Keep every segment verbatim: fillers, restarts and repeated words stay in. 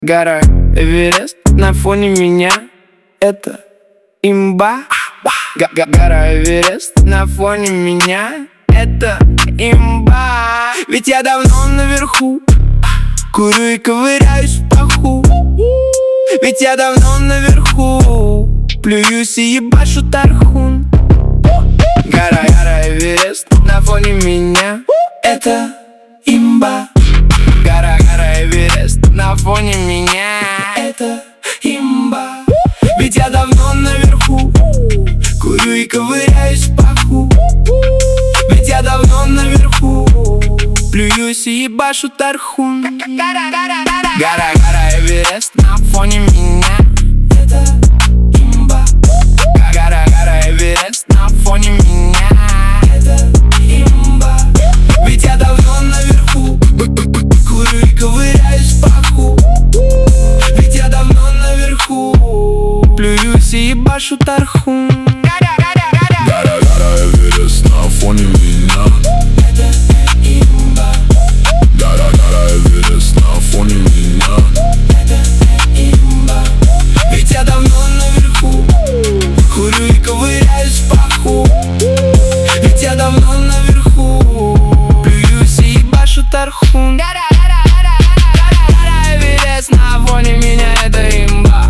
Гора Эверест на фоне меня — это имба. Гора Эверест на фоне меня — это имба. Ведь я давно наверху, курю и ковыряюсь в паху. Ведь я давно наверху, плююсь и ебашу тархун. Гора, гора Эверест на фоне меня — это имба. Гора, гора Эверест на фоне меня — это имба. Ведь я давно наверху, курю и ковыряюсь в паху. Ведь я давно наверху, плююсь и ебашу тархун. Гора, гора Эверест на фоне меня — это имба. Гора, гора Эверест на фоне меня — это имба. Ведь я давно наверху, курю и ковыряюсь в паху. Ведь я давно наверху, плююсь и ебашу тархун. Гора, гора Эверест на фоне меня — это имба. Гора, гора Эверест на фоне меня — это имба. Ведь я давно наверху, курю и ковыряюсь в паху. Ведь я давно наверху, плююсь и ебашу тархун. Гора, гора Эверест на фоне меня — это имба.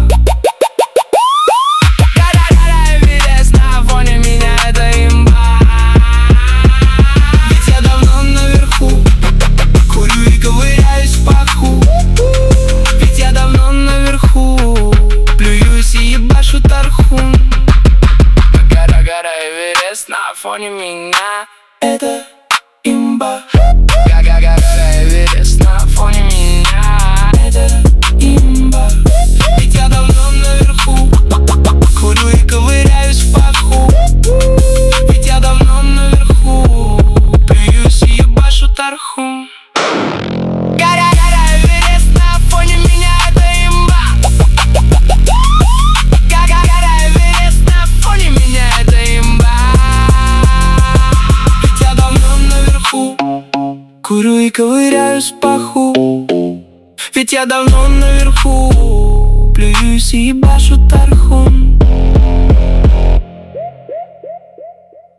Гора, гора Эверест на фоне меня — это имба. Ведь я давно наверху, курю и ковыряюсь в паху. Ведь я давно наверху, плююсь и ебашу тархун. Гора, гора Эверест на фоне меня — это имба. Гора, гора Эверест на фоне меня — это имба. Ведь я давно наверху, курю и ковыряюсь в паху. Ведь я давно наверху, плююсь и ебашу тархун. Гора, гора Эверест на фоне меня — это имба. Гора, гора Эверест на фоне меня — это имба. Ведь я давно наверху, курю и ковыряюсь в паху. Ведь я давно наверху, плююсь и ебашу тархун.